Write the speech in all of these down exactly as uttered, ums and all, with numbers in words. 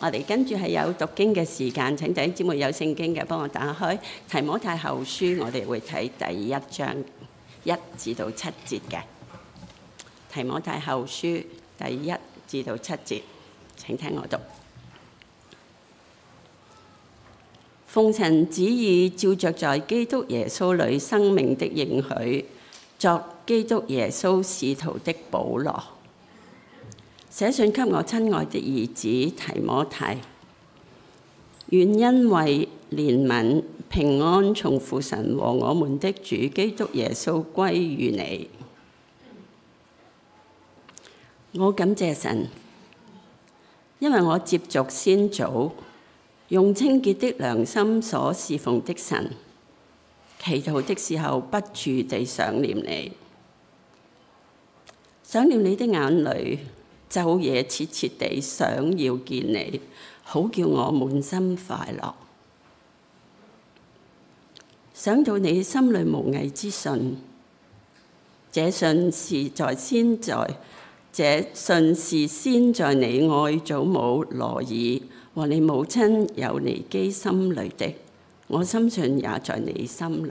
我哋跟住係有讀經嘅時間，請弟兄姊妹有聖經嘅幫我打開提摩太後書，我哋會睇第一章一至到七節嘅。提摩太後書第一至到七節，請聽我讀。奉神旨意，照着在基督耶穌裏生命的應許，作基督耶穌使徒的保羅，寫信給我親愛的兒子提摩太，願因為憐憫平安從父神和我們的主基督耶穌歸於你。我感謝神，因為我接續先祖，用清潔的良心所侍奉的神，祈禱的時候不住地想念你，想念你的眼淚，晝夜切切地想要見你，好叫我滿心快樂。想到你心裏無偽之信，這信是在先在，這信是先在你愛祖母羅爾和你母親友尼基心裏的，我深信也在你心裏。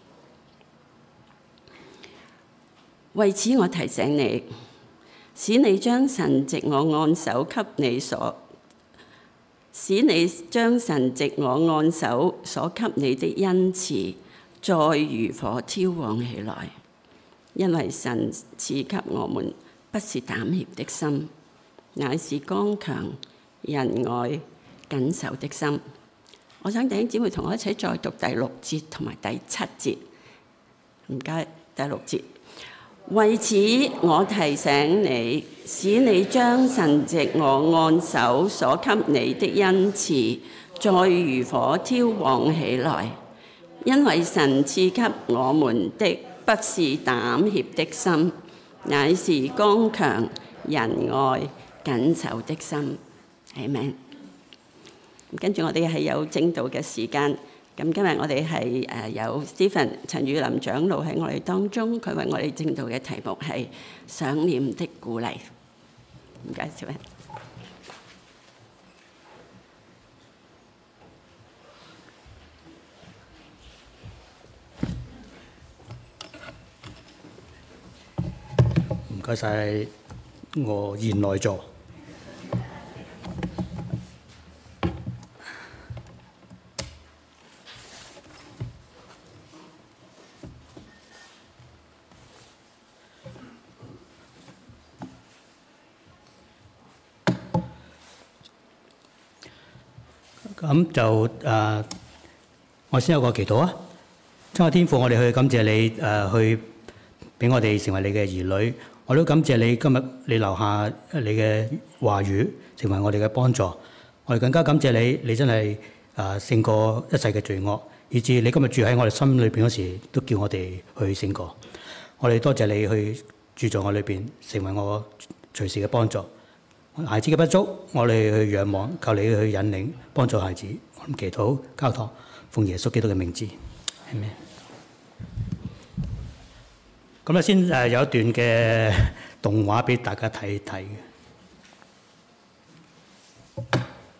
為此我提醒你，使你將神藉我按手給你所，使你將神藉我按手所給你的恩賜，再如火挑旺起來。因為神賜給我們不是膽怯的心，乃是剛強、仁愛、謹守的心。我想弟兄姊妹同我一齊再讀第六節同埋第七節。唔該，第六節。為此我提醒你，使你將神藉我按手所給你的恩賜，再如火挑旺起來。因為神賜給我們的不是膽怯的心，乃是剛強、仁愛、謹守的心。阿們。跟住我哋係有證道嘅時間，咁今日我哋係誒有 Stephen 陳宇林長老喺我哋當中，佢為我哋證道嘅題目係想念的鼓勵。唔該，Stephen。 唔該晒我賢內助。咁就誒、呃，我先有個祈禱啊！親愛天父，我哋去感謝你誒、呃，去俾我哋成為你嘅兒女。我都感謝你今日你留下你嘅話語，成為我哋嘅幫助。我哋更加感謝你，你真係誒、呃、勝過一切嘅罪惡，以至你今日住喺我哋心裏邊嗰時，都叫我哋去勝過。我哋多謝你去住在我裏邊，成為我隨時嘅幫助。孩子嘅不足，我哋去仰望，求你去引領，幫助孩子。我哋祈禱交託，奉耶穌基督嘅名字，係咪？咁咧先誒有一段嘅動畫俾大家睇睇嘅。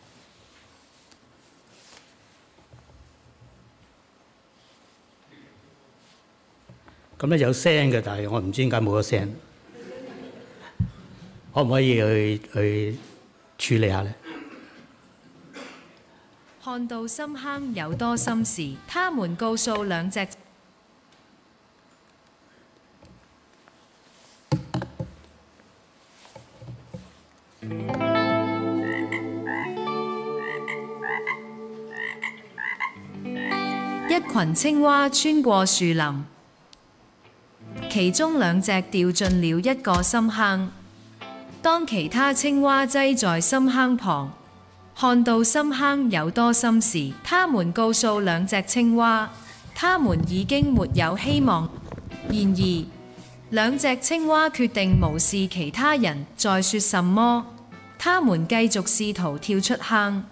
咁咧有聲嘅，但係我唔知點解冇咗聲。可唔可以去去處理下呢？ 看到深坑有多深時，他們告訴兩隻一群青蛙穿過樹林，其中兩隻掉進了一個深坑。當其他青蛙擠在深坑旁，看到深坑有多深時，他們告訴兩隻青蛙，他們已經沒有希望。然而，兩隻青蛙決定無視其他人在說什麼，他們繼續試圖跳出坑。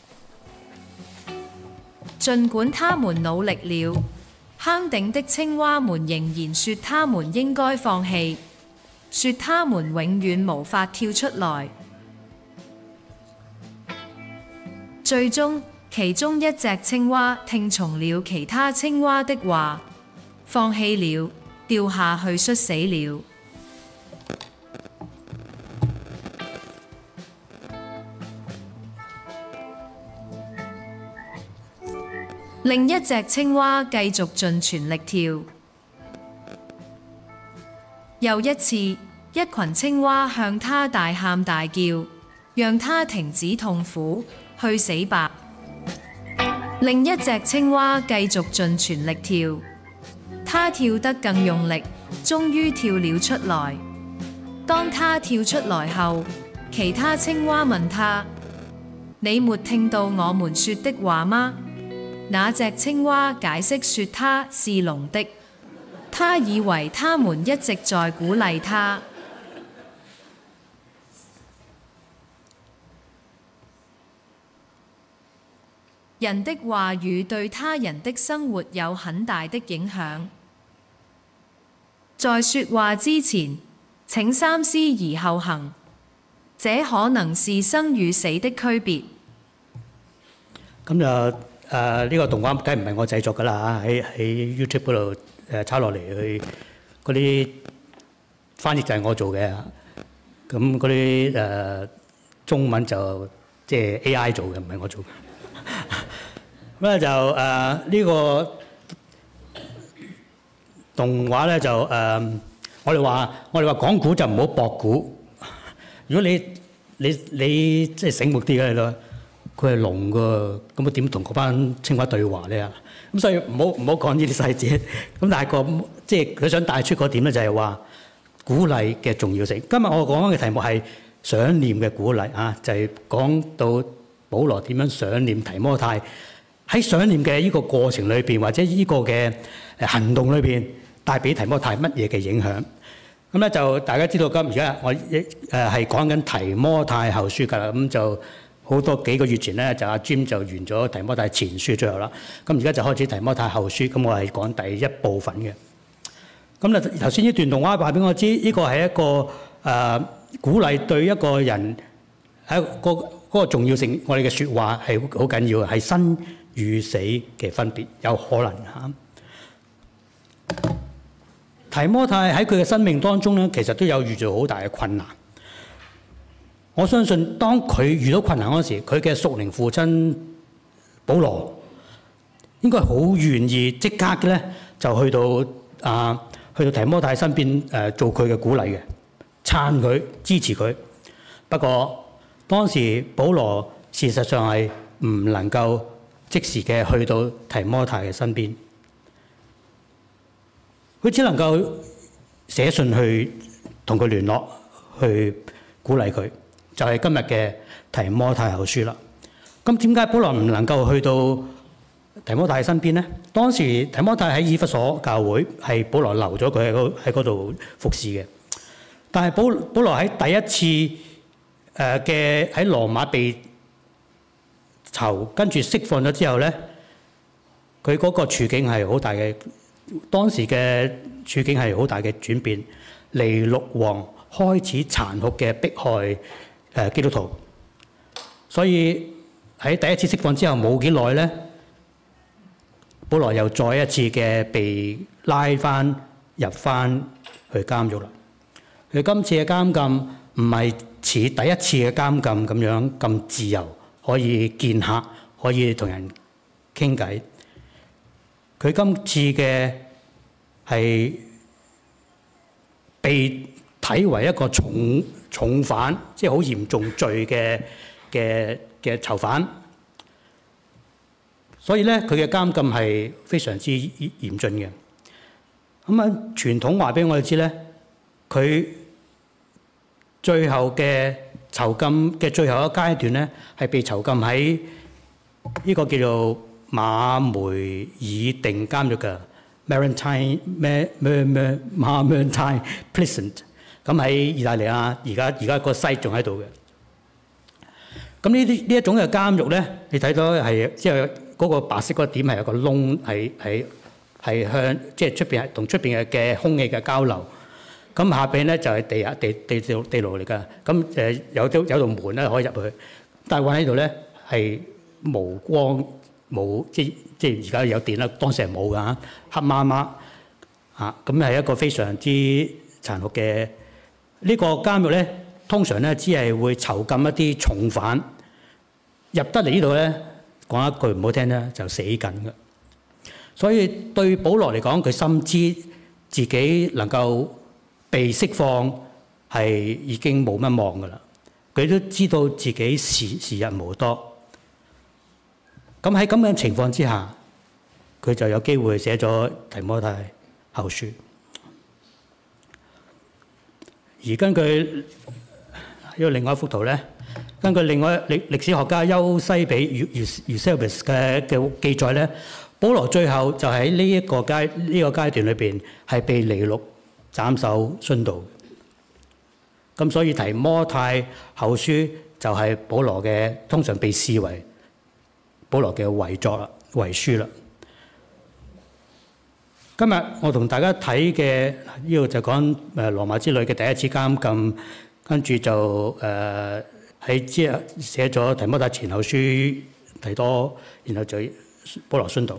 儘管他們努力了，坑頂的青蛙們仍然說他們應該放棄。說他們永遠無法跳出來。 最終，其中一隻青蛙聽從了其他青蛙的話，放棄了，掉下去摔死了。另一隻青蛙繼續盡全力跳。又一次，一群青蛙向它大喊大叫，讓它停止痛苦，去死吧！另一隻青蛙繼續盡全力跳，它跳得更用力，終於跳了出來。當它跳出來後，其他青蛙問它：你沒聽到我們說的話嗎？那隻青蛙解釋說它是聾的，他以為他們一直在鼓勵他。人的話語對他人的生活有很大的影響。在說話之前，請三思而後行，這可能是生與死的區別。 咁就誒呢個動畫梗係唔係我製作㗎啦嚇，喺喺 YouTube 嗰度誒抄落嚟，去嗰啲翻譯就係我做嘅，咁嗰啲誒中文就即係 A I 做嘅，唔係我做嘅。咁咧就誒呢個動畫咧就誒，我哋話我哋話講古就唔好博古。如果你你你即係醒目啲嘅你咯。佢係聾㗎，咁我點同嗰班青蛙對話咧？咁所以唔好唔好講呢啲細節。咁但係個即係佢想帶出嗰點咧，就係話鼓勵嘅重要性。今日我講嘅題目係想念嘅鼓勵啊，就係講到保羅點樣想念提摩太，喺想念嘅呢個過程裏邊，或者呢個嘅誒行動裏邊，帶俾提摩太乜嘢嘅影響？咁咧就大家知道，今而家我一誒係講緊提摩太後書㗎啦，咁就。好多幾個月前咧，就阿 Jim 就完咗提摩太前書最後啦。咁而家就開始提摩太後書，咁我係講第一部分嘅。咁咧頭先呢段動畫話俾我知，呢個係一個誒、呃、鼓勵對一個人喺個嗰個重要性。我哋嘅説話係好緊要嘅，係生與死嘅分別，有可能嚇。提摩太喺佢嘅生命當中咧，其實都有遇到好大嘅困難。我相信當佢遇到困難嗰時，佢嘅屬靈父親保羅應該好願意即刻嘅咧，就去到啊去到提摩太身邊誒做佢嘅鼓勵嘅，撐佢支持佢。不過當時保羅事實上係唔能夠即時嘅去到提摩太嘅身邊，佢只能夠寫信去同佢聯絡，去鼓勵佢。就係今日嘅提摩太後書啦。咁點解保羅唔能夠去到提摩太身邊咧？當時提摩太喺以弗所教會，係保羅留咗佢喺嗰喺嗰度服侍嘅。但係保保羅喺第一次誒嘅喺羅馬被囚，跟住釋放咗之後咧，佢嗰個處境係好大嘅。當時嘅處境係好大嘅轉變，尼祿王開始殘酷嘅迫害誒基督徒，所以喺第一次釋放之後冇幾耐咧，保羅又再一次嘅被拉翻入翻去監獄啦。佢今次嘅監禁唔係似第一次嘅監禁咁樣咁自由，可以見客，可以同人傾偈。佢今次嘅係被睇為一個重重犯，即係好嚴重罪嘅嘅嘅囚犯，所以咧佢嘅監禁係非常之嚴峻嘅。咁啊，傳統話俾我哋知咧，佢最後嘅囚禁嘅最後一個階段咧，係被囚禁喺呢個叫做馬梅爾定監獄嘅 Mamertine 咩咩咩 Mamertine Prison。咁喺意大利啊，而家而家個西仲喺度嘅。咁呢啲呢一種嘅監獄咧，你睇到係即係嗰個白色嗰個點係有個窿，係係係向即係出邊係同出邊嘅嘅空氣嘅交流。咁下邊咧就係地下地地地地牢嚟㗎。咁誒有啲有道門咧可以入去，但係困喺度咧係無光冇，即即係而家有電啦，當時係冇㗎，黑麻麻啊，咁係一個非常之殘酷嘅。呢個監獄咧，通常咧只係會囚禁一啲重犯，入得嚟呢度咧，講一句唔好聽咧，就死緊嘅。所以對保羅嚟講，佢深知自己能夠被釋放係已經冇乜望㗎啦。佢都知道自己時時日無多。咁喺咁嘅情況之下，佢就有機會寫咗提摩太後書。而根據呢個另外一幅圖咧，根據另外歷歷史學家優西比 Eusebius 嘅嘅記載咧，保羅最後就喺呢一個階呢個階段裏邊係被尼祿斬首殉道。咁所以提摩太後書就係保羅嘅，通常被視為保羅嘅遺作啦、遺書啦。今日我同大家睇嘅呢個就講誒羅馬之旅嘅第一次監禁，跟住就誒喺之後寫咗提摩太前後書提多，然後就保羅殉道。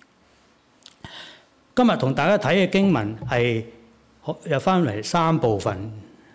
今日同大家睇嘅經文係有翻嚟三部分，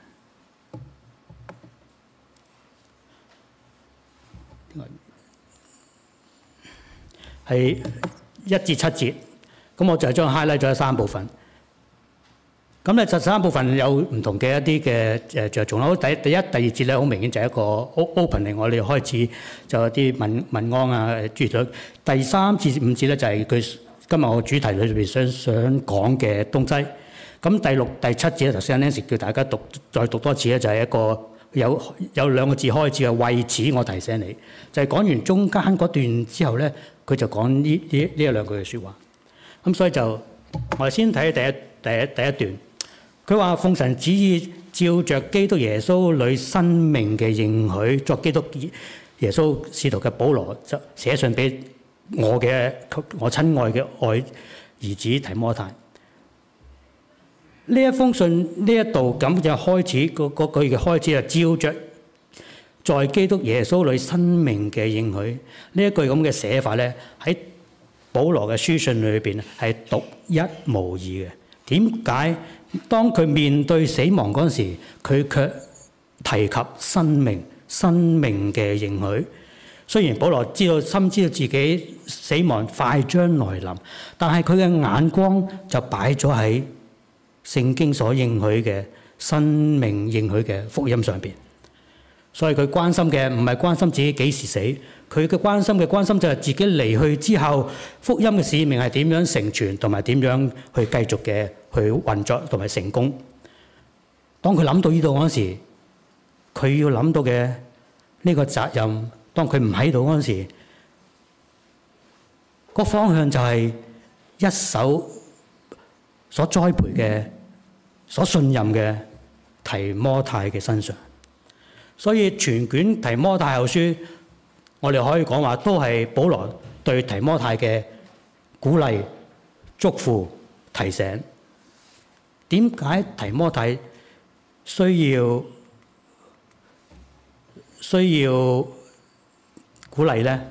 係一至七節。咁我就係將 highlight 咗三部分。咁咧就三部分有唔同嘅一啲嘅誒着重啦。第第一、第二節咧，好明顯就係一個 opening，我哋開始就有啲問問安啊諸如此類。第三至五節咧就係佢今日我主題裏邊想想講嘅東西。咁第六、第七節咧，頭先 Nancy 叫大家讀再讀多次咧，就係一個有有兩個字開始嘅，為此我提醒你，就係講完中間嗰段之後咧，佢就講呢呢呢一兩句嘅説話。咁所以就我哋先睇第一第一第一段，佢話奉神旨意照着基督耶穌裏生命嘅應許，作基督耶穌使徒嘅保羅就寫信俾我嘅我親愛嘅愛兒子提摩太。呢一封信呢一度咁就開始嗰嗰句嘅開始就照着在基督耶穌裏生命嘅應許，呢一句咁嘅寫法咧喺保羅嘅書信裏邊係獨一無二嘅。點解當佢面對死亡嗰陣時，佢卻提及生命、生命嘅應許？雖然保羅知道深知道自己死亡快將來臨，但係佢嘅眼光就擺咗喺聖經所應許嘅生命應許嘅福音上邊。所以佢關心嘅唔係關心自己幾時死，佢嘅關心嘅關心就係自己離去之後，福音嘅使命係點樣成全，同埋點樣去繼續嘅去運作同埋成功。當佢諗到呢度嗰時，佢要諗到嘅呢個責任，當佢唔喺度嗰時，個方向就係一手所栽培嘅、所信任嘅提摩太嘅身上。所以全卷提摩太後書，我哋可以講話都係保羅對提摩太嘅鼓勵、祝福、提醒。點解提摩太需要需要鼓勵呢？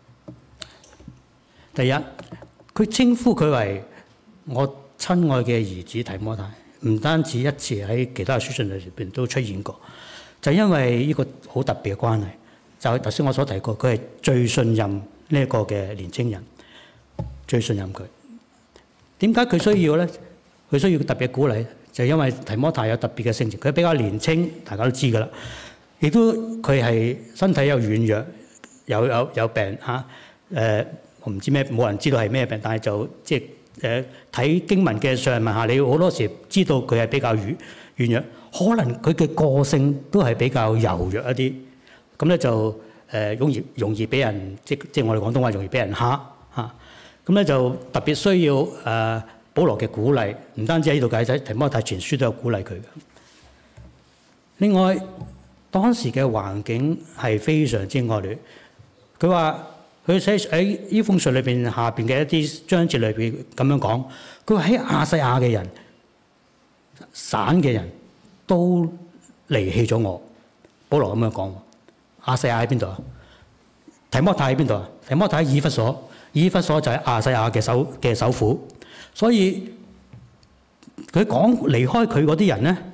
第一，佢稱呼佢為我親愛嘅兒子提摩太，唔單止一次喺其他書信裏邊都出現過。就因為呢個好特別嘅關係，就係頭先我所提過，佢係最信任呢一個嘅年青人，最信任佢。點解佢需要咧？佢需要特別鼓勵，就係因為提摩太有特別嘅性情，佢比較年青，大家都知㗎啦。亦都佢係身體有軟弱，有有有病嚇。誒、呃，我唔知咩，冇人知道係咩病，但係就即係誒睇經文嘅上文下，你好多時知道佢係比較軟軟弱。可能佢嘅個性都係比較柔弱一啲，咁咧就誒容易容易俾人即即我哋廣東話容易俾人蝦嚇，咁咧就特別需要誒保羅嘅鼓勵，唔單止喺呢度解釋，提摩太全書都有鼓勵佢嘅。另外當時嘅環境係非常之惡劣，佢話佢寫喺呢封信裏邊下邊嘅一啲章節裏邊咁樣講，佢話喺亞細亞嘅人、省嘅人都離棄咗我。保羅咁樣講，亞細亞喺邊度啊？ 提摩太喺邊度啊？提摩太喺以弗所，以弗所就係亞細亞嘅首嘅首府，所以佢講離開佢嗰啲人咧，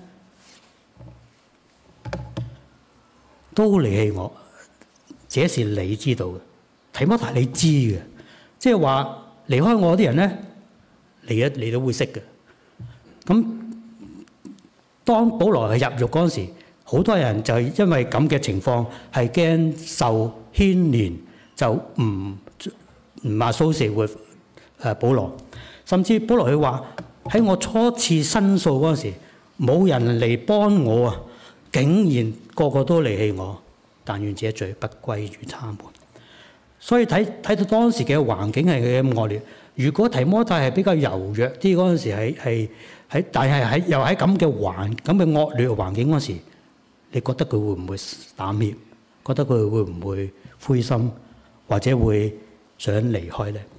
都離棄我，這是你知道嘅。提摩太你知嘅，即係話離開我啲人咧，你一你都會識嘅。咁當保羅係入獄嗰陣時，好多人就係因為咁嘅情況，係驚受牽連，就唔唔 associate with 誒保羅。甚至保羅佢話喺我初次申訴嗰陣時，冇人嚟幫我啊，竟然個個都離棄我，但願這罪不歸於他們。所以睇睇到當時嘅環境係咁惡劣。如果提摩太係比較柔弱啲嗰陣時，係係喺，但係喺又喺咁嘅環咁嘅惡劣嘅環境嗰時，你覺得佢會唔會膽怯？覺得佢會唔會灰心，或者會想離開咧？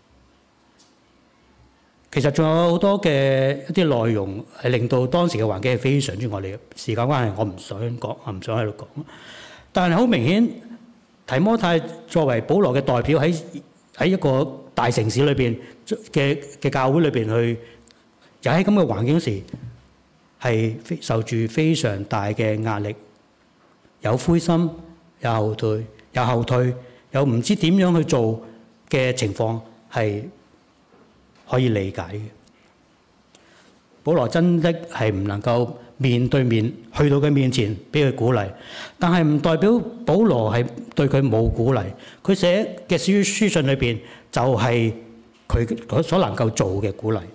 其實仲有好多嘅一啲內容係令到當時嘅環境係非常之惡劣。時間關係，我唔想講，我唔想喺度講。但係好明顯，提摩太作為保羅嘅代表喺喺一個大城市裏邊嘅嘅教會裏邊去，又喺咁嘅環境時，係受住非常大嘅壓力，有灰心，有後退，有後退，有唔知點樣去做嘅情況係可以理解嘅。保羅真的係唔能夠面對面去到佢面前俾佢鼓勵，但係唔代表保羅係對佢冇鼓勵。佢寫嘅書書信裏邊就係佢所能夠做嘅鼓勵。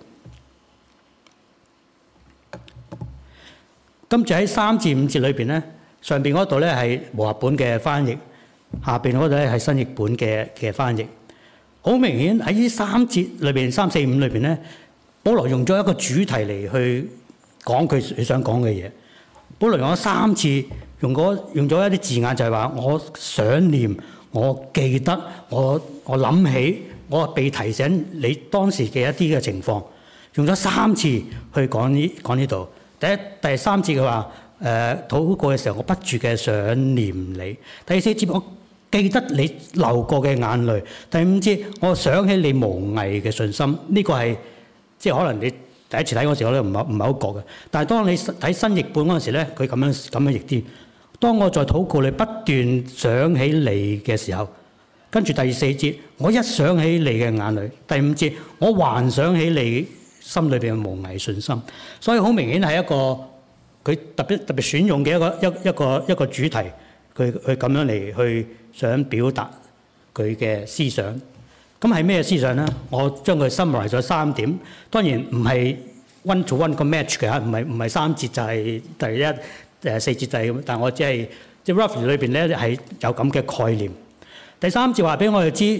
今次喺三至五節裏邊咧，上邊嗰度咧係和合本嘅翻譯，下邊嗰度咧係新譯本嘅嘅翻譯。好明顯喺呢三節裏邊，三四五裏邊咧，保羅用咗一個主題嚟去講佢佢想講嘅嘢。保羅用咗三次，用咗用咗一啲字眼，就係話我想念、我記得、我我諗起、我被提醒你當時嘅一啲嘅情況，用咗三次去講呢講呢度。第一第三節嘅話，誒禱告嘅時候，我不住嘅想念你。第四節我記得你流過嘅眼淚。第五節我想起你無偽嘅信心。呢、這個係即係可能你第一次睇嗰時候咧，唔係唔係好覺嘅。但係當你睇新譯本嗰陣時咧，佢咁樣咁樣譯啲。當我在禱告你不斷想起你嘅時候，跟住第四節我一想起你嘅眼淚。第五節我還想起你心裏邊嘅無偽信心。所以好明顯係一個佢特別特別選用嘅一個一一個一個主題，佢佢咁樣嚟去想表達佢嘅思想。咁係咩思想咧？我將佢 summarize 咗三點。當然唔係 one to one 個 match 嘅嚇，唔係唔係三節就係第一誒四節就係咁。但係我只係即係 roughly 裏邊咧係有咁嘅概念。第三節話俾我哋知，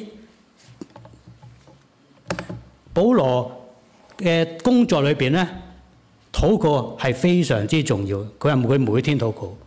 保羅嘅工作裏邊咧，禱告係非常之重要。佢話佢每天禱告。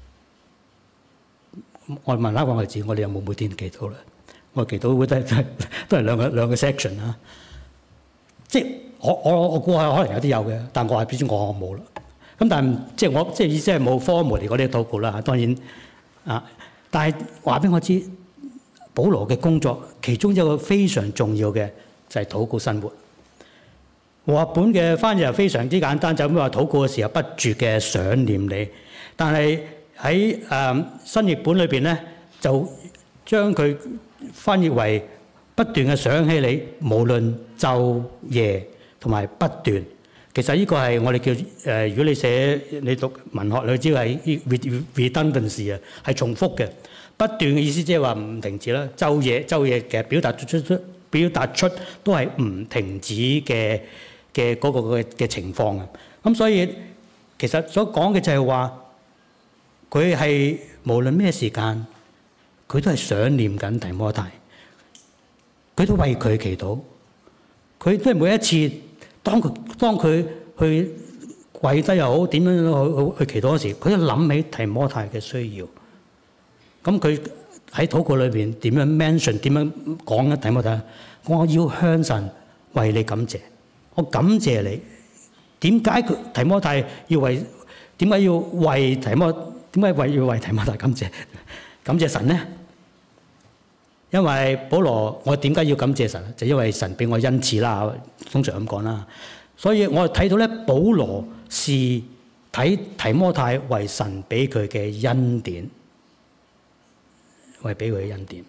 我問下個位置，我哋有冇每天祈禱咧？我祈禱會都係都係兩個兩個 section 啦。即係我我我估下可能有啲有嘅，但我係表示我我冇啦。咁但係即係我即係意思係冇 formal 嚟嗰啲禱告啦。當然啊，但係話俾我知，保羅嘅工作其中一個非常重要嘅就係禱告生活。和合本嘅翻譯係非常之簡單，就咁話禱告嘅時候不住嘅想念你。但係喺誒新譯本裏邊咧，就將佢翻譯為不斷嘅想起你，無論晝夜同埋不斷。其實呢個係我哋叫誒、呃，如果你寫你讀文學，你知道係 redundancy 啊，係重複嘅。不斷嘅意思即係話唔停止啦。晝夜晝夜其實表達出出表達出都係唔停止嘅嘅嗰個嘅嘅情況啊。咁所以其實所講嘅就係話，佢係無論咩時間，佢都係想念緊提摩太，佢都為佢祈禱，佢都係每一次當佢當佢去跪低又好，點樣去去祈禱嗰時，佢都諗起提摩太嘅需要。咁佢喺禱告裏邊點樣 mention 點樣講咧？提摩太，我要向神為你感謝，我感謝你。點解佢提摩太要為？點解要為提摩？點解為要為提摩太感謝？感謝神咧？ 因為保羅，我點解要感謝神？就因為神俾我恩賜啦，通常咁講啦。所以我睇到咧，保羅是睇提摩太為神俾佢嘅恩典，為俾佢嘅恩典。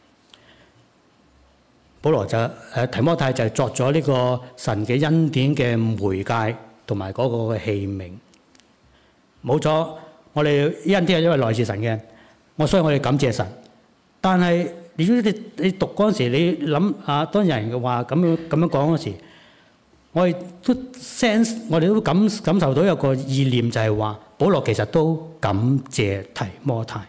保羅就誒提摩太就作咗呢個神嘅恩典嘅媒介同埋嗰個嘅器皿。冇錯，我哋恩典係因為來自神嘅，我所以我哋感謝神。但係如果你你讀嗰陣時，你諗啊，當有人嘅話咁樣咁樣講嗰時，我哋都 sense， 我哋都感感受到有個意念就係話，保羅其實都感謝提摩太。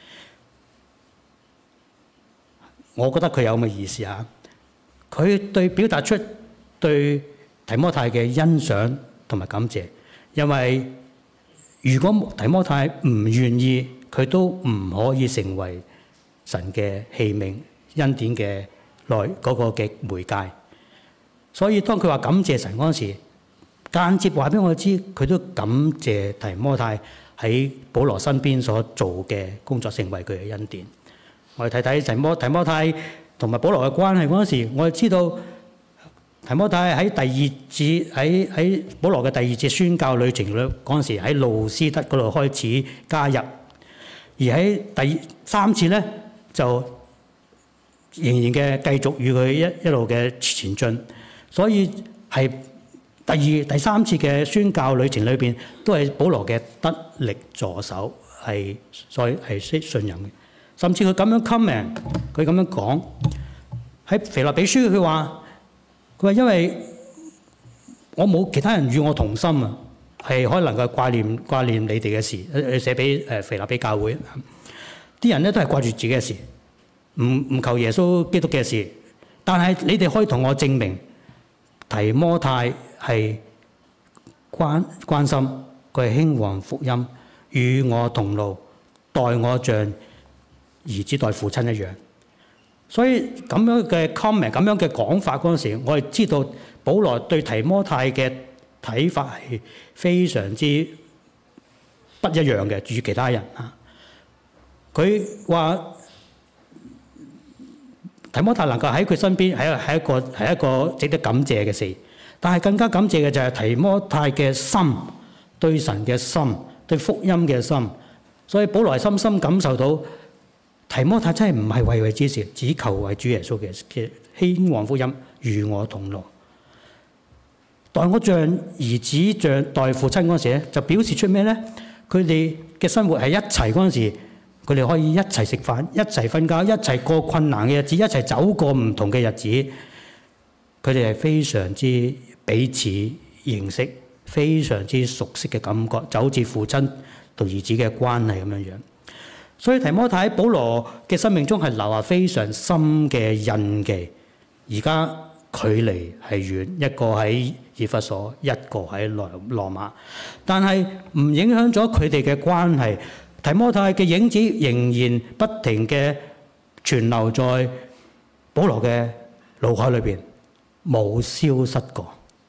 我覺得佢有咁嘅意思嚇。佢對表達出對提摩太嘅欣賞同埋感謝，因為如果提摩太唔願意，佢都唔可以成為神嘅器皿、恩典嘅內嗰個嘅媒介。所以當佢話感謝神嗰陣時，間接話俾我知，佢都感謝提摩太喺保羅身邊所做嘅工作，成為佢嘅恩典。我哋睇睇提摩提摩太同埋保羅嘅關係嗰陣時，我哋知道提摩太喺第二節喺喺保羅嘅第二節宣教旅程裏嗰陣時，喺路斯德嗰度開始加入，而喺第三次咧就仍然嘅繼續與佢一一路嘅前進，所以係第二第三次嘅宣教旅程裏邊都係保羅嘅得力助手，係所以係識信任嘅。甚至佢咁樣 comment， 佢咁樣講喺腓立比書，佢話佢話因為我冇其他人與我同心啊，係可能夠掛念掛念你哋嘅事，寫俾誒腓立比教會啲人咧都係掛住自己嘅事，唔唔求耶穌基督嘅事。但係你哋可以同我證明，提摩太係關關心，佢係興旺福音，與我同路，待我像兒子待父親一樣。所以咁樣嘅 comment， 咁樣嘅講法嗰陣時，我哋知道保羅對提摩太嘅睇法係非常之不一樣嘅，與其他人啊。佢話提摩太能夠喺佢身邊係係一個係一個值得感謝嘅事，但係更加感謝嘅就係提摩太嘅心，對神嘅心，對福音嘅心。所以保羅係深深感受到提摩太真係唔係為為之事，只求為主耶穌嘅嘅興旺福音，與我同路。待我像兒子像待父親嗰陣時咧，就表示出咩咧？佢哋嘅生活係一齊嗰陣時，佢哋可以一齊食飯、一齊瞓覺、一齊過困難嘅日子、一齊走過唔同嘅日子。佢哋係非常之彼此認識、非常之熟悉嘅感覺，就好似父親同兒子嘅關係咁樣樣。所以提摩太喺保羅嘅生命中係留下非常深嘅印記。而家距離係遠，一個喺以弗所，一個喺羅羅馬，但係唔影響咗佢哋嘅關係。提摩太嘅影子仍然不停嘅存留在保羅嘅腦海裏邊，冇消失過。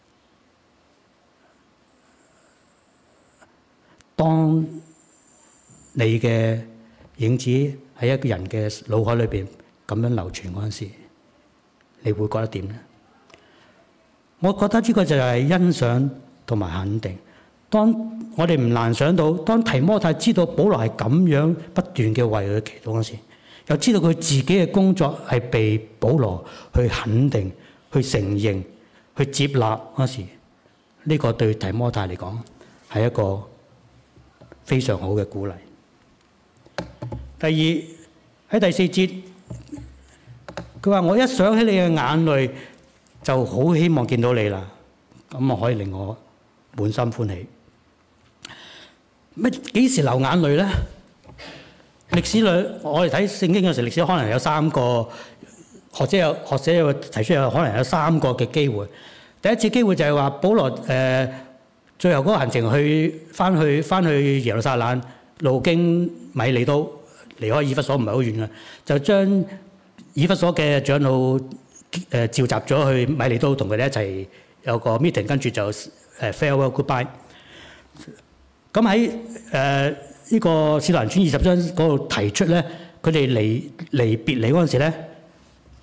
當你嘅影子喺一個人嘅腦海裏邊咁樣流傳嗰陣時，你會覺得點呢？我覺得呢個就係欣賞同埋肯定。當我哋唔難想到，當提摩太知道保羅係咁樣不斷嘅為佢祈禱嗰時，又知道佢自己嘅工作係被保羅去肯定、去承認、去接納嗰時，呢個對提摩太嚟講係一個非常好嘅鼓勵。第二，喺第四節，佢話我一想起你嘅眼淚，就好希望見到你啦，咁啊可以令我滿心歡喜。乜幾時流眼淚咧？歷史裏我哋睇聖經嘅時候，歷史可能有三個學者有學者有提出有可能有三個嘅機會。第一次機會就係話保羅誒、呃、最後嗰個行程去翻去翻去耶路撒冷，路經米利都。離開以弗所唔係好遠嘅，就將以弗所嘅長老誒召集咗去米利都，同佢哋一齊有個 meeting， 跟住就誒 farewell goodbye。咁喺誒呢個使徒行傳二十章嗰度提出咧，佢哋離離別離嗰陣時咧，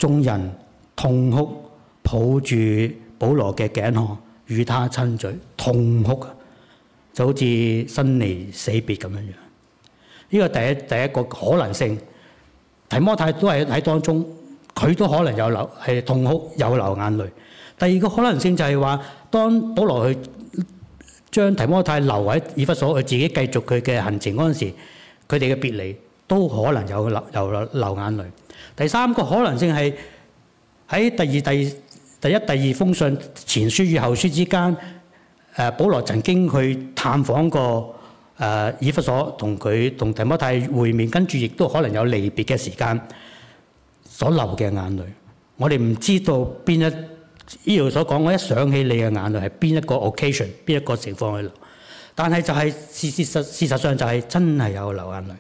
眾人痛哭，抱住保羅嘅頸項，與他親嘴，痛哭啊，就好似生離死別咁樣樣。呢個第一第一個可能性，提摩太都係喺當中，佢都可能有流係痛哭，有流眼淚。第二個可能性就係話，當保羅去將提摩太留喺以弗所，佢自己繼續佢嘅行程嗰陣時，佢哋嘅別離都可能有流有流眼淚。第三個可能性係喺第二第第一第二封信前書與後書之間，誒保羅曾經去探訪過誒以弗所，同佢同提摩太會面，跟住亦都可能有離別嘅時間所流嘅眼淚。我哋唔知道邊一呢度所講，我一想起你嘅眼淚係邊一個 occasion， 邊一個情況去流，但係就係事事實事實上就係真係有流眼淚。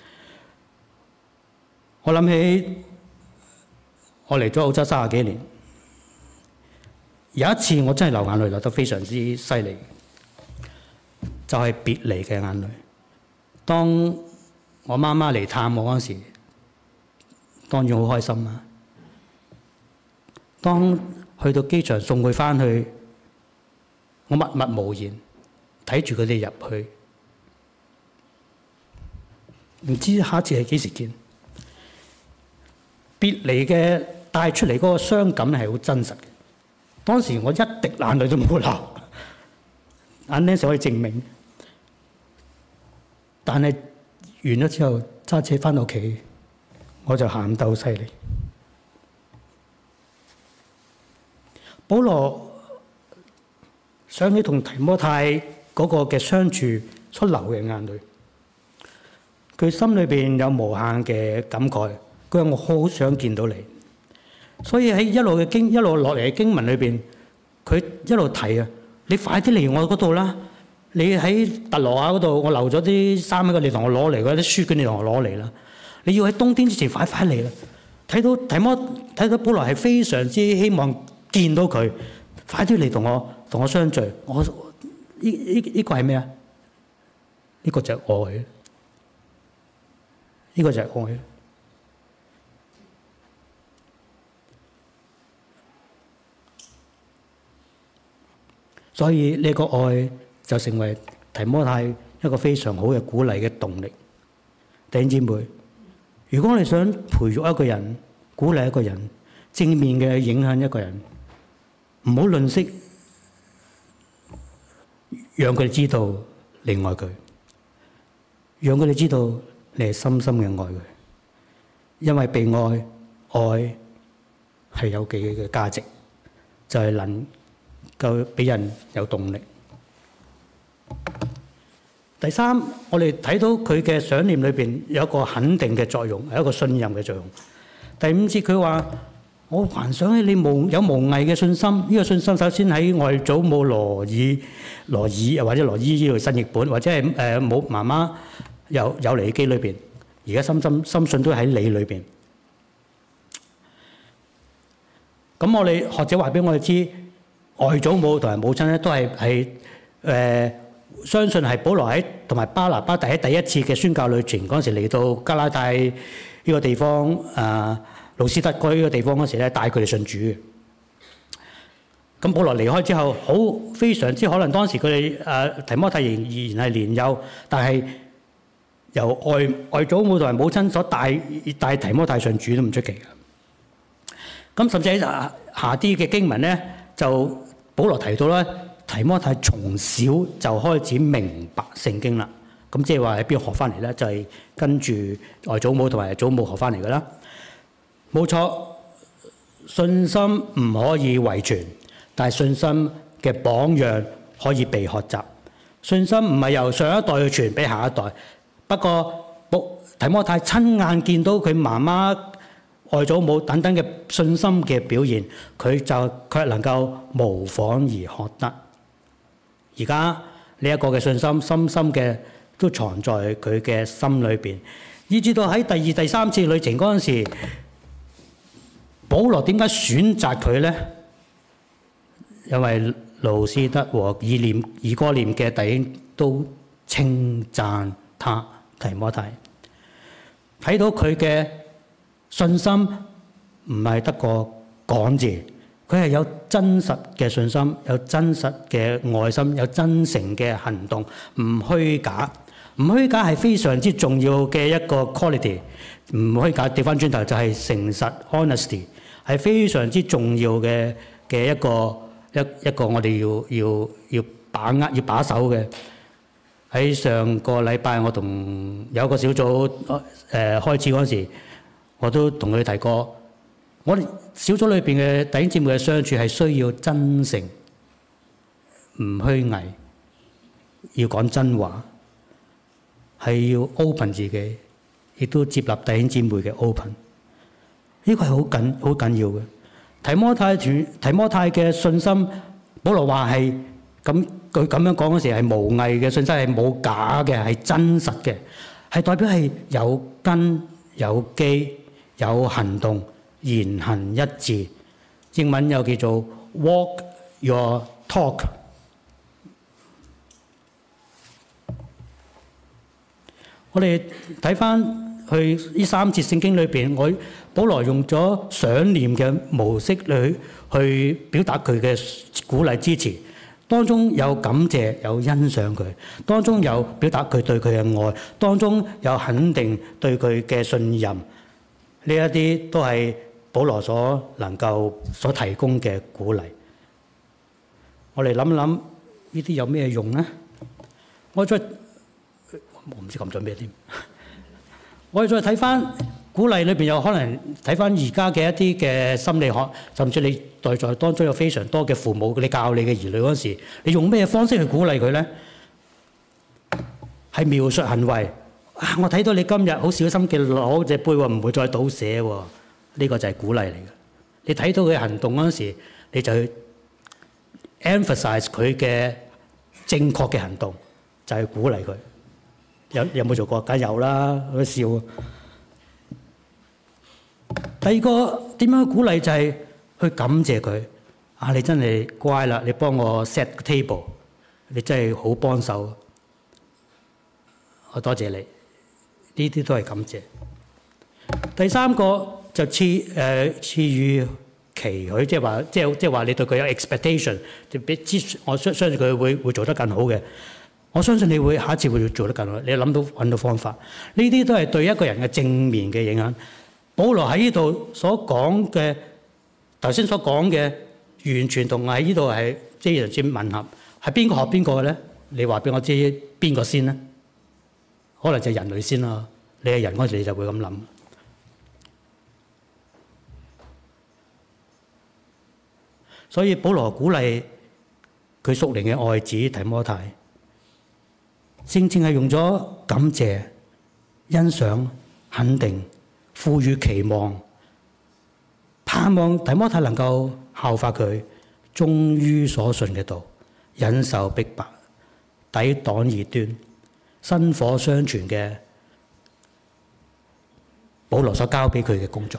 我諗起我嚟咗澳洲三十幾年，有一次我真係流眼淚流得非常之犀利，就係別離嘅眼淚。當我媽媽嚟探我嗰時，當然好開心啦。當去到機場送佢返去，我默默無言睇住佢哋入去，唔知下一次係幾時見。別離嘅帶出嚟嗰個傷感係好真實嘅。當時我一滴眼淚都冇流，眼淚可以證明。但係完咗之後揸車返到屋企，我就喊得好犀利。保羅想起同提摩太嗰個嘅相處出流嘅眼淚，佢心裏邊有無限嘅感慨。佢話我好想見到你，所以喺一路嘅經一路落嚟嘅經文裏邊，佢一路提啊，你快啲嚟我嗰度啦！你喺特羅亞嗰度，我留咗啲衫喺度，你同我攞嚟，嗰啲書卷你同我攞嚟啦！你要喺冬天之前快快嚟啦！睇到提摩睇到保羅係非常之希望見到佢，快啲嚟同我同我相聚。我呢呢呢個係咩啊？呢個就係愛，呢個就係愛。所以呢個愛就成為提摩太一個非常好嘅鼓勵嘅動力。弟兄姊妹，如果你想培育一個人、鼓勵一個人、正面嘅影響一個人，唔好吝嗇，讓佢哋知道你愛佢，讓佢哋知道你係深深嘅愛佢。因為被愛，愛係有幾嘅價值，就係能夠俾人有動力。第三，我哋睇到佢嘅想念裏邊有一個肯定嘅作用，係一個信任嘅作用。第五節佢話：我還想起你無有無偽嘅信心。呢、這個信心首先喺外祖母羅爾、羅爾或者羅伊呢度新譯本，或者係誒母媽媽有有尼基裏邊，而家深深深信都喺你裏邊。咁我哋學者話俾我哋知，外祖母同埋母親咧都係係誒相信係保羅喺同埋巴拿巴第一第一次嘅宣教旅程嗰陣時嚟到加拉太呢個地方啊，路斯德嗰呢個地方嗰時咧帶佢哋信主嘅。咁保羅離開之後，好非常之可能當時佢哋誒提摩太仍然係年幼，但係由外外祖母同埋母親所帶帶提摩太信主都唔出奇嘅。咁甚至喺下下啲嘅經文咧，就保羅提到咧，提摩太從小就開始明白聖經啦。咁即係話喺邊度學翻嚟咧？就係、是、跟住外祖母同埋祖母學翻嚟㗎啦。冇錯，信心唔可以遺傳，但係信心嘅榜樣可以被學習。信心唔係由上一代去傳俾下一代。不過，提摩太親眼見到佢媽媽、外祖母等等嘅信心嘅表現，佢就卻能夠模仿而學得。而家呢一個嘅信心深深嘅都藏在佢嘅心裏邊，以至到喺第二、第三次旅程嗰陣時，保羅點解選擇佢呢？因為路斯德和以念以哥念嘅弟兄都稱讚他提摩太，睇到佢嘅信心唔係得個講字，佢係有真實嘅信心，有真實嘅愛心，有真誠嘅行動，唔虛假。唔虛假係非常之重要嘅一個 quality。唔虛假，掉翻轉頭就係誠實 honesty， 係非常之重要嘅嘅一個一一個我哋要要要把握要把守嘅。喺上個禮拜我同有一個小組誒、呃、開始嗰時，我都同佢提過，我哋小組裏邊嘅弟兄姊妹嘅相處係需要真誠，唔虛偽，要講真話，係要 open 自己，亦都接納弟兄姊妹嘅 open。呢個係好緊好緊要嘅。提摩太團提摩太嘅信心，保羅話係咁。佢咁樣講嗰時係無偽嘅信心，係冇假嘅，係真實嘅，係代表係有根有基有行動，言行一致。英文又叫做 walk your talk。我哋睇翻去呢三節聖經裏邊，我保羅用咗想念嘅模式去去表達佢嘅鼓勵支持。當中有感謝，有欣賞佢；當中有表達佢對佢嘅愛；當中有肯定對佢嘅信任。呢一啲都係保羅所能夠所提供嘅鼓勵。我哋諗一諗，呢啲有咩用呢？我再我唔知撳咗咩添。我哋再睇翻鼓勵裏邊，有可能睇翻而家嘅一啲嘅心理學，甚至你在在當中有非常多嘅父母，你教你嘅兒女嗰時，你用咩方式去鼓勵佢咧？係描述行為啊！我睇到你今日好小心嘅攞隻杯喎，唔會再倒瀉喎。呢個就係鼓勵嚟嘅。你睇到佢行動嗰時，你就去 emphasize 佢嘅正確嘅行動，就係鼓勵佢。有有冇做過？梗有啦，好笑。第二個點樣鼓勵就係去感謝佢。啊，你真係乖啦！你幫我 set table， 你真係好幫手。我多謝你。呢啲都係感謝。第三個就賜誒賜予期許，即係話即係即係話你對佢有 expectation， 就俾知我相相信佢會會做得更好嘅。我相信你會下一次會做得更好。你諗到揾到方法，呢啲都係對一個人嘅正面嘅影響。保羅喺呢度所講嘅頭先所講嘅，完全同喺呢度係非常之吻合。係邊個學邊個嘅咧？你話俾我知邊個先咧？可能就係人類先啦。你係人嗰時你就會咁諗。所以保羅鼓勵佢屬靈嘅愛子提摩太，正正係用咗感謝、欣賞、肯定、賦予期望，盼望提摩太能夠效法佢，忠於所信嘅道，忍受逼迫，抵擋異端，薪火相傳嘅保羅所交俾佢嘅工作。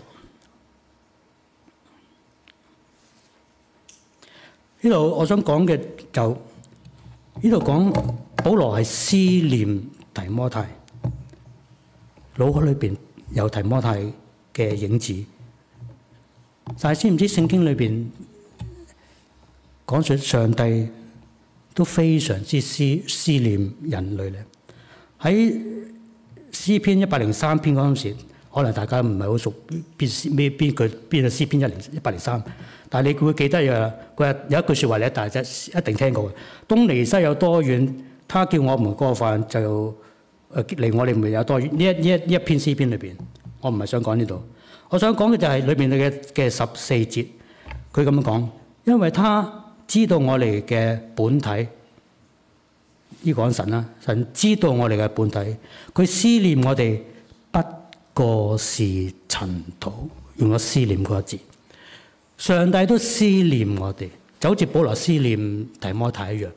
呢度我想講嘅就呢度講保羅係思念提摩太，腦海裏邊有提摩太嘅影子。但係知唔知聖經裏邊講述上帝都非常之思思念人類咧？喺詩篇一百零三篇嗰陣時，可能大家唔係好熟邊咩邊句邊個詩篇一零一百零三，但係你會記得嘅，佢有一句説話你大家一定聽過嘅：東離西有多遠，他叫我們過犯就誒離我哋沒有多遠。呢一呢一呢一篇詩篇裏邊，我唔係想講呢度，我想講嘅就係裏邊嘅嘅十四節，佢咁樣講，因為他知道我哋嘅本體。呢講神啦，神知道我哋嘅本體，佢思念我哋不過是塵土，用咗思念嗰個字。上帝都思念我哋，就好似保羅思念提摩太一樣。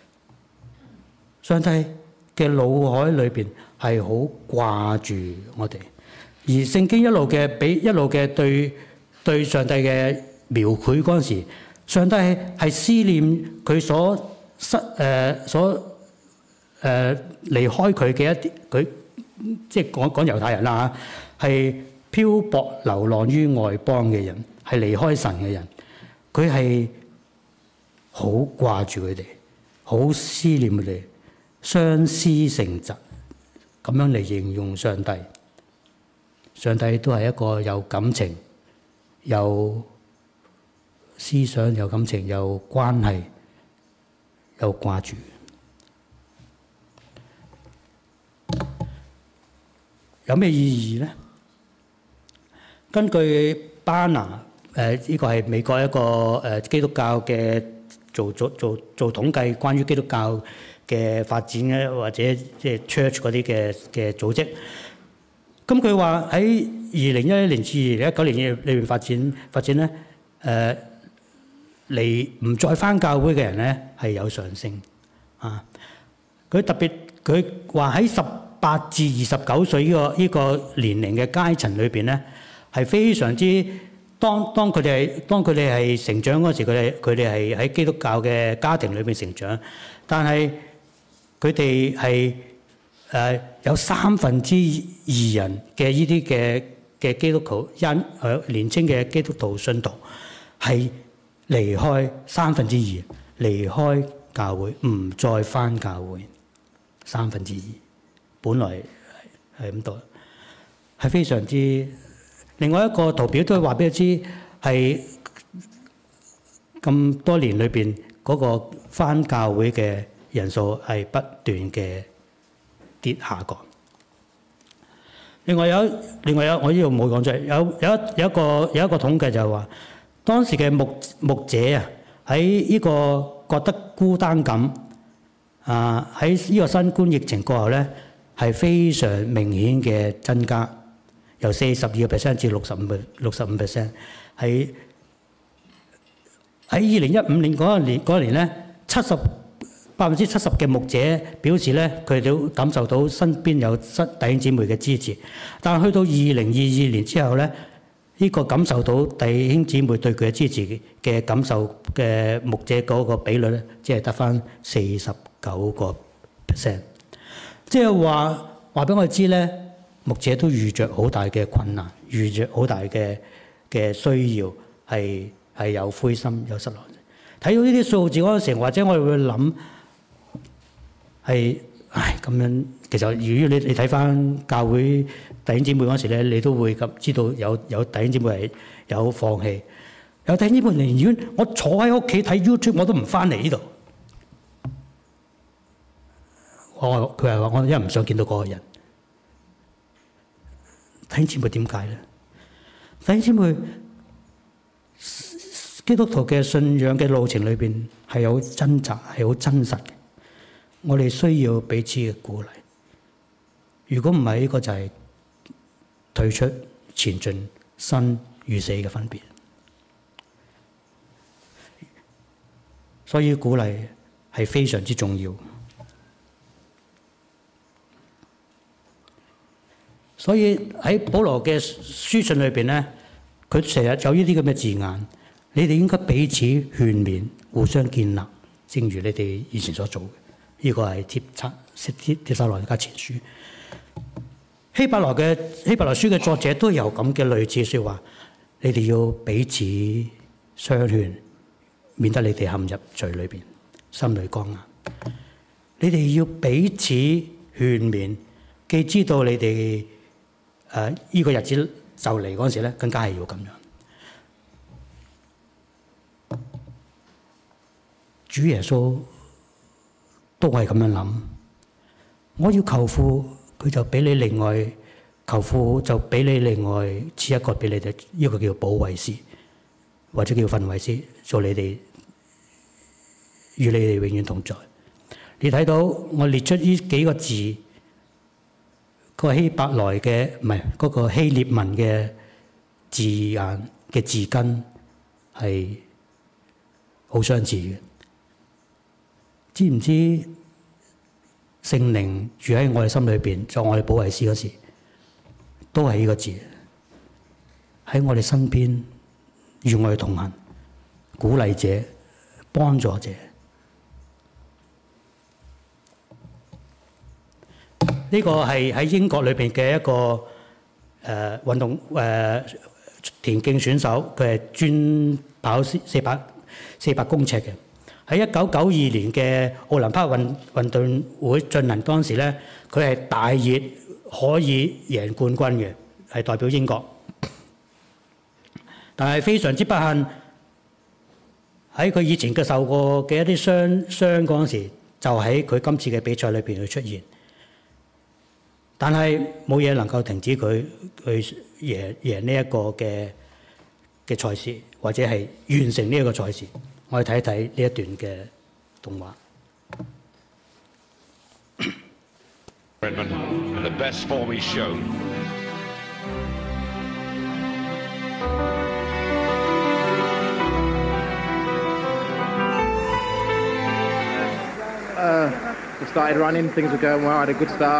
上帝嘅腦海裏邊係好掛住我哋，而聖經一路嘅俾一路嘅對對上帝嘅描繪嗰陣時，上帝係思念佢所失誒、呃、所。誒、呃、離開佢嘅一啲，佢即係講講猶太人啦嚇，係漂泊流浪於外邦嘅人，係離開神嘅人，佢係好掛住佢哋，好思念佢哋，相思成疾，咁樣嚟形容上帝。上帝都係一個有感情、有思想、有感情、有關係、有掛住。有咩意義呢？根據巴拿，誒呢個係美國一個誒基督教嘅做做做做統計，關於基督教嘅發展咧，或者即係 church 嗰啲嘅嘅組織。咁佢話喺二零一一年至二零一九年裏邊發展發展咧，誒嚟唔再返教會嘅人咧係有上升啊！佢特別佢話喺十八至二十九歲呢個呢個年齡嘅階層裏邊咧，係非常之當當佢哋係當佢哋係成長嗰時，佢哋佢哋係喺基督教嘅家庭裏邊成長，但係佢哋係誒有三分之二人嘅呢啲嘅嘅基督徒因誒年青嘅基督徒信徒係離開三分之二離開教會，唔再返教會，三分之二。本來係咁多，係非常之。另外一個圖表都話俾你知，係咁多年裏邊嗰個返教會嘅人數係不斷嘅跌下降。另外有另外有我呢度冇講出嚟，有有一有一個有一個統計就係話，當時嘅牧牧者啊喺呢個覺得孤單感啊，喺呢個新冠疫情過後咧，係非常明顯嘅增加，由四十二個 percent 至六十五個六十五 percent。喺喺二零一五年嗰一年嗰一年咧，七十百分之七十嘅牧者表示咧，佢哋都感受到身邊有弟兄姊妹嘅支持。但係去到二零二二年之後咧，呢個感受到弟兄姊妹對佢嘅支持嘅感受嘅牧者嗰個比率咧，只係得返四十九個 percent。即係話話俾我哋知咧，牧者都遇着好大嘅困難，遇着好大嘅嘅需要，係係有灰心有失落。睇到呢啲數字嗰陣時，或者我哋會諗係唉咁樣。其實如果你你睇翻教會弟兄姊妹嗰時咧，你都會咁知道有有弟兄姊妹係有放棄，有弟兄姊妹寧願我坐喺屋企睇 YouTube， 我都唔翻嚟呢度。我佢係話我因為唔想見到嗰個人。弟兄姊妹點解咧？弟兄姊妹基督徒嘅信仰嘅路程裏邊係有掙扎，係好真實嘅。我哋需要彼此嘅鼓勵。如果唔係，呢個就係退出前進生與死嘅分別。所以鼓勵係非常之重要。所以喺保羅嘅書信裏邊咧，佢成日有呢啲咁嘅字眼，你哋應該彼此勸勉，互相建立，正如你哋以前所做嘅。呢、這個係帖撒帖帖撒羅尼迦前書。希伯來嘅希伯來書嘅作者都有咁嘅類似説話，你哋要彼此相勸，免得你哋陷入罪裏邊，心裏剛硬。你哋要彼此勸勉，既知道你哋誒呢個日子就嚟嗰陣時咧，更加係要咁樣。主耶穌都係咁樣諗，我要求父，佢就俾你另外求父就俾你另外賜一個俾你哋，呢個叫保惠師或者叫訓慰師，做你哋與你哋永遠同在。你睇到我列出呢幾個字，個希伯來嘅唔係嗰個希臘文嘅字眼嘅字根係好相似嘅。知唔知聖靈住喺我哋心裏邊，做我哋保惠師嗰時，都係呢個字喺我哋身邊，與我哋同行，鼓勵者、幫助者。呢個係喺英國裏邊嘅一個誒運動誒、呃、田徑選手，佢係專跑四四百四百公尺嘅。喺一九九二年嘅奧林匹克運運動會進行當時咧，佢係大熱可以贏冠軍嘅，係代表英國。但係非常之不幸，喺佢以前嘅受過嘅一啲傷傷嗰陣時，就喺佢今次嘅比賽裏邊去出現。但係冇嘢能夠停止佢去贏贏呢一個嘅嘅賽事，或者係完成呢一個賽事。我哋睇一睇呢一段嘅動畫。 Redmond, and the best form he's shown. Uh, we started running, things were going well, I had a good start.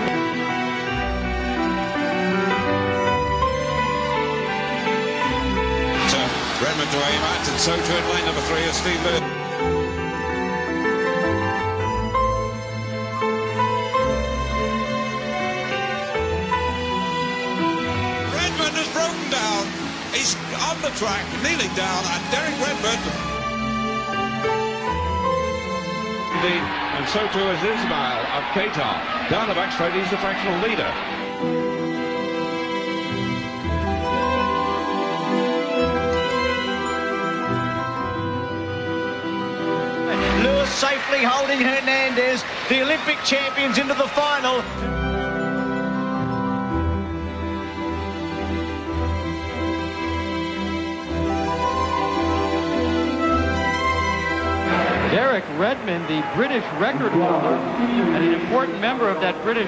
Redmond to aim at, and so to in lane number three is Steve Lewis. Redmond has broken down. He's on the track, kneeling down, and Derek Redmond. And so too is Ismail of Qatar. Down the back straight, he's the fractional leader. Lewis safely holding Hernandez, the Olympic champions, into the final. Derek Redmond, the British record holder, and an important member of that British...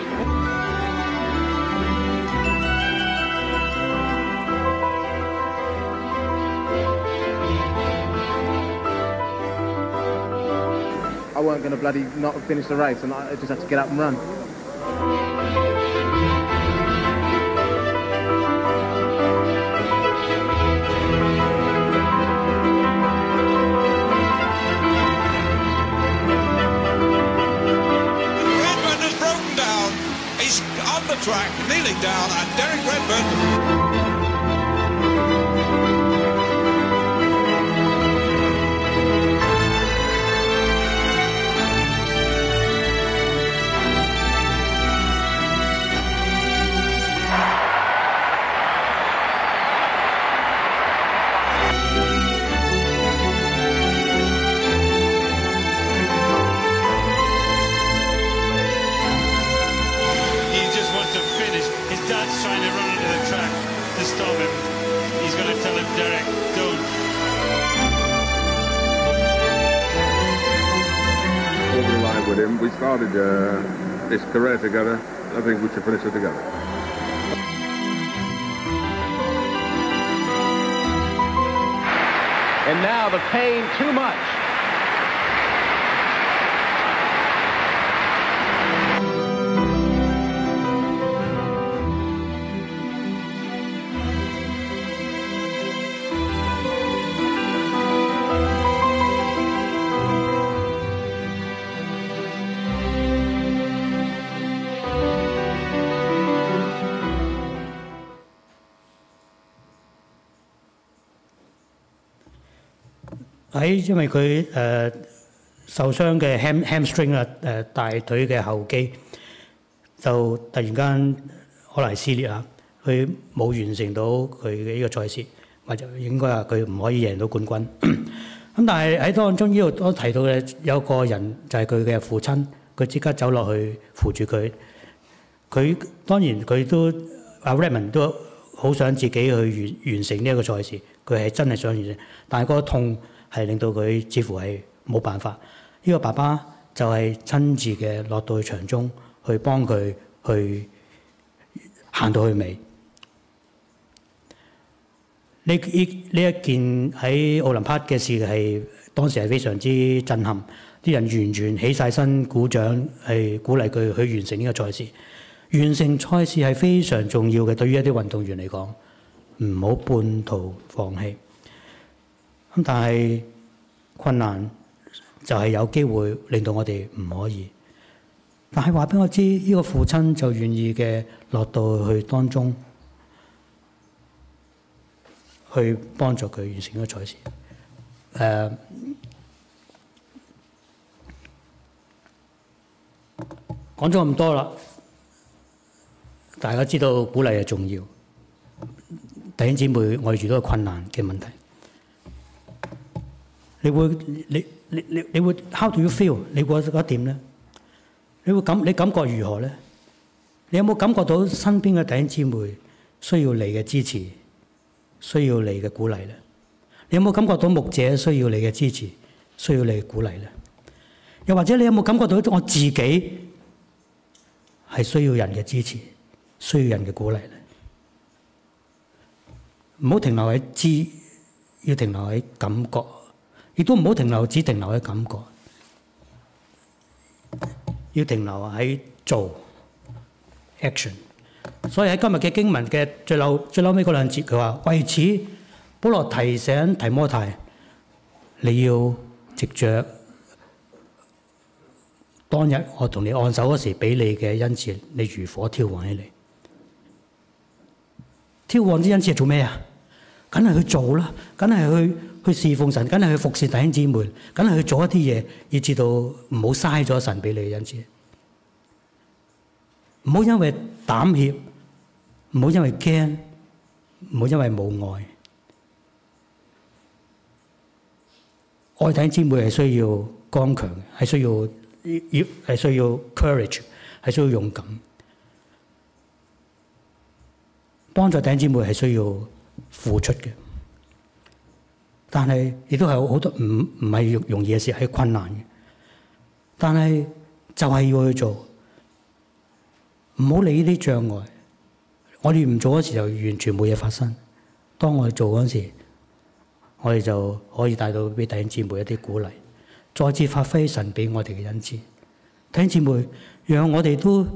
I weren't going to bloody not finish the race, and I just had to get up and run. Redmond has broken down. He's on the track, kneeling down, and Derek Redmond. Trying to run into the track to stop him. He's going to tell him, Derek, don't. Over the line with him. We started uh, this career together. I think we should finish it together. And now the pain too much. 喺因為佢誒、呃、受傷嘅 ham hamstring 啊誒大腿嘅後肌就突然間可能係撕裂啊，佢冇完成到佢嘅呢個賽事，或者應該話佢唔可以贏到冠軍。咁但係喺當中呢度都提到嘅有個人就係佢嘅父親，佢即刻走落去扶住佢。佢當然佢都阿 Redmond 都好想自己去完完成呢一個賽事，佢係真係想完成，但係個痛係令到佢似乎係冇辦法。呢、這個爸爸就係親自嘅落到去場中去幫佢去行到去尾。呢呢呢一件喺奧林匹克嘅事係當時係非常之震撼，啲人完全起晒身鼓掌，係鼓勵佢去完成呢個賽事。完成賽事係非常重要嘅，對於一啲運動員嚟講，唔好半途放棄。咁但係困難就係有機會令到我哋唔可以。但係話俾我知，呢、這個父親就願意嘅落到去當中， 去幫助佢完成個賽事。誒、uh,，講咗咁多啦，大家知道鼓勵係重要。弟兄姊妹，我哋遇到個困難嘅問題，你會你你你你會 how do you feel？ 你會覺得點咧？你會感你感覺如何咧？你有冇感覺到身邊嘅弟兄姊妹需要你嘅支持，需要你嘅鼓勵咧？你有冇感覺到牧者需要你嘅支持，需要你嘅鼓勵咧？又或者你有冇感覺到我自己係需要人嘅支持，需要人嘅鼓勵咧？唔好停留喺知，要停留喺感覺，亦都唔好停留只停留喺感覺，要停留喺做 action。所以喺今日嘅經文嘅最後最後尾嗰兩節，佢話：為此，保羅提醒提摩太，你要藉着當日我同你按手嗰時俾你嘅恩賜，你如火挑旺起嚟。挑旺啲恩賜係做咩啊？梗係去做啦，梗係去去侍奉神，梗係去服侍弟兄姊妹，梗係去做一啲嘢，以至到唔好嘥咗神俾你嘅恩賜。唔好因為膽怯，唔好因為驚，唔好因為冇愛。愛弟兄姊妹係需要剛強嘅，係需要要係需要 courage， 係需要勇敢。幫助弟兄姊妹係需要付出嘅，但係亦都係好多唔唔係容易嘅事，係困難嘅。但係就係要去做，唔好理呢啲障礙。我哋唔做嗰時就完全冇嘢發生。當我哋做嗰時，我哋就可以帶到俾弟兄姊妹一啲鼓勵，再次發揮神俾我哋嘅恩賜。弟兄姊妹，讓我哋都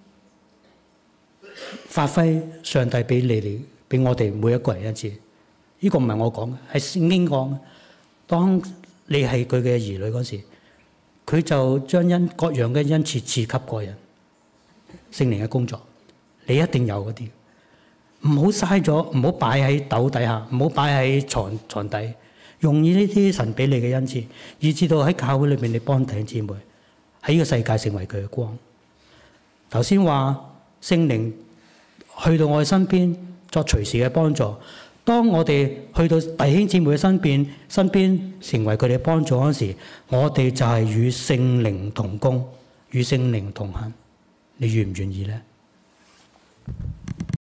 發揮上帝俾你哋，俾我哋每一個人恩賜。呢個唔係我講嘅，係聖經講嘅。當你係佢嘅兒女嗰時，佢就將恩各樣嘅恩賜賜給個人。聖靈嘅工作，你一定有嗰啲，唔好嘥咗，唔好擺喺斗底下，唔好擺喺床床底，用呢啲神俾你嘅恩賜，以至到喺教會裏面你幫弟兄姊妹喺呢個世界成為佢嘅光。頭先話聖靈去到我哋身邊作隨時嘅幫助，當我哋去到弟兄姊妹嘅身邊，身邊成為佢哋嘅幫助嗰時，我哋就係與聖靈同工，與聖靈同行。你願唔願意呢？